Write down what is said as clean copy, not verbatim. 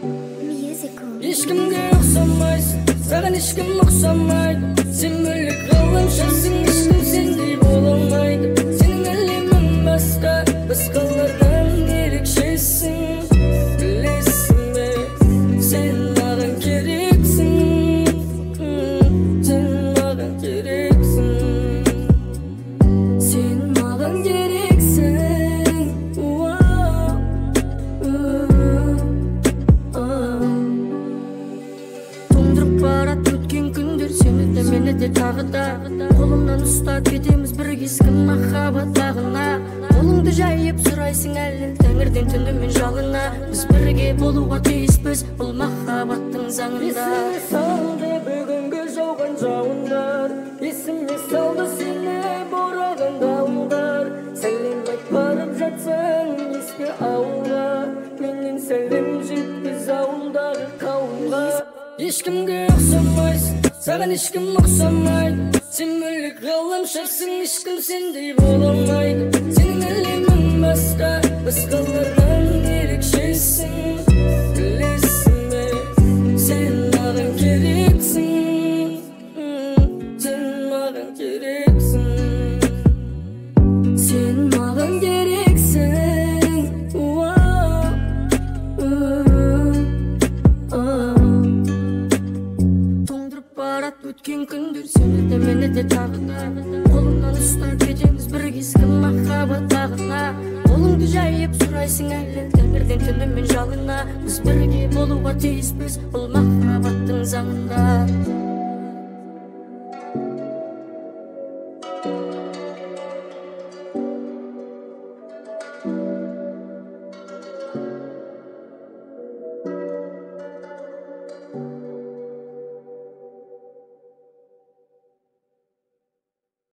Ешкімге ұқсамайсың, саған ешкім ұқсамайды. Сен бөлек ғаламшарсың, ешкім сендей бола алмайды. Сенің әлемің басқа, басқалардан ерекшесің. Білесің бе, сен маған керексің. Сен маған керексің. Сен маған керексің. Барат өткен күндер сені де мені де тағы да қолымнан ұстап кетеміз бір кескі махаббат бағына. Қолыңды жайып сұрайсың әлін тәңірден түнімен жалына. Біз бірге болуға тиіспіз бұл махаббаттың заңында. Есіме салды бүгінгі жауған жауындар, есіме салды сені бораған дауылдар. Сәлем айт барып жатсаң ескі ауылға, менен сәлем жеткіз ауылдағы қауымға. Ешкімге ұқсамайсың, саған ешкім ұқсамайды. Сен бөлек ғаламшарсың, ешкім сендей бола алмайды. Сенің әлемің басқа, басқалардан ерекшесің. Білесің бе, сен маған керексің. Сен маған керексің. Сен маған керексің. Барат өткен күндер сені де мені де тағы да қолымнан ұстап кетеміз бір кескі махаббат бағына. Қолыңды жайып сұрайсың әлі тәңірден түнімен жалына. Біз бірге болуға тиіспіз бұл махаббаттың заңында.